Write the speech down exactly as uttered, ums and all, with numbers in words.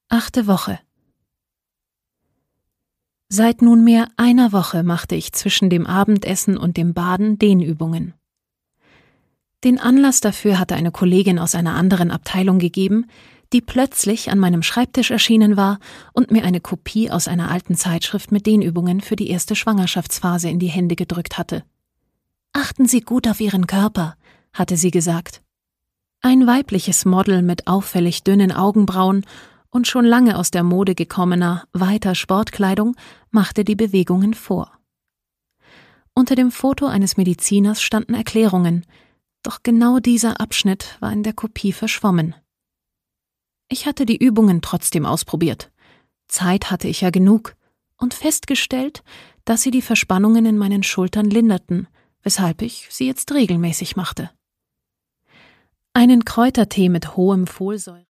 Achte Woche. Seit nunmehr einer Woche machte ich zwischen dem Abendessen und dem Baden Dehnübungen. Den Anlass dafür hatte eine Kollegin aus einer anderen Abteilung gegeben, die plötzlich an meinem Schreibtisch erschienen war und mir eine Kopie aus einer alten Zeitschrift mit Dehnübungen für die erste Schwangerschaftsphase in die Hände gedrückt hatte. »Achten Sie gut auf Ihren Körper«, hatte sie gesagt. Ein weibliches Model mit auffällig dünnen Augenbrauen und schon lange aus der Mode gekommener, weiter Sportkleidung machte die Bewegungen vor. Unter dem Foto eines Mediziners standen Erklärungen, doch genau dieser Abschnitt war in der Kopie verschwommen. Ich hatte die Übungen trotzdem ausprobiert. Zeit hatte ich ja genug und festgestellt, dass sie die Verspannungen in meinen Schultern linderten, weshalb ich sie jetzt regelmäßig machte. Einen Kräutertee mit hohem Folsäure